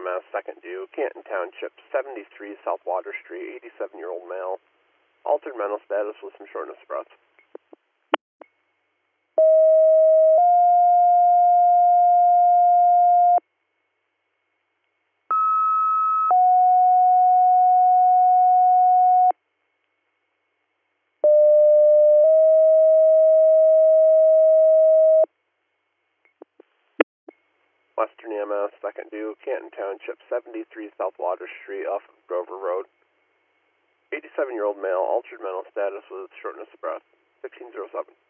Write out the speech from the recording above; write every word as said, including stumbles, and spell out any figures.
M S, second due, Canton Township, seventy-three South Water Street, eighty-seven-year-old male. Altered mental status with some shortness of breath. Western E M S, second due, Canton Township, seventy-three South Water Street, off of Grover Road. eighty-seven-year-old male, altered mental status with shortness of breath. fifteen oh seven.